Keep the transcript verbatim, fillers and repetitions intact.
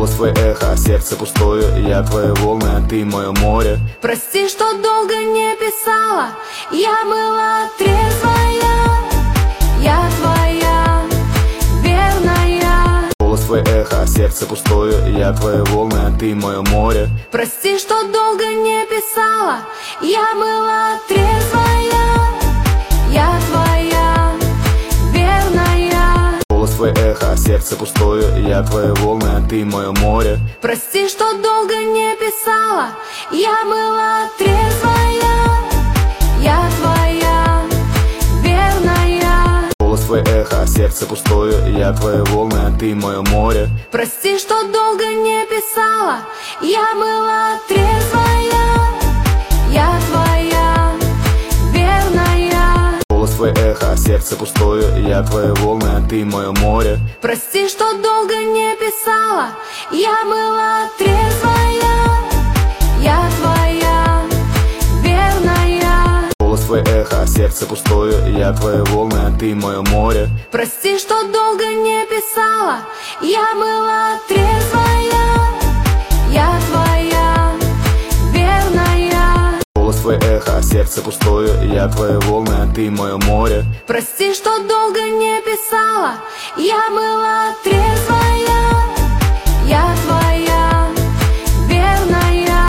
Голос твой эхо, сердце пустое. Я твои волны, а ты мое море. Прости, что долго не писала. Я была трезвая. Я твоя, верная. Голос твой эхо, сердце пустое. Я твои волны, а ты мое море. Прости, что долго не писала. Я была трезвая. Я твоя, верная. Голос твой эхо, сердце пустое. Я твои волны, а ты мое море. Прости, что долго не писала. Я была трезвая. Я твоя, верная. Голос твой эхо, сердце пустое. Я твои волны, а ты мое море. Прости, что долго не писала. Я была трезвая. Я твоя, верная. Голос твой эхо, сердце пустое. Я твои волны, а ты мое море. Прости, что долго не писала. Я была трезвая. Я твоя, верная. Голос твой эхо, сердце пустое. Я твои волны, а ты мое море. Прости, что долго не писала. Я была трезвая. Я твоя, верная. Голос твой эхо, сердце пустое. Я твои волны, а ты мое море. Прости, что долго не писала. Я была трезвая.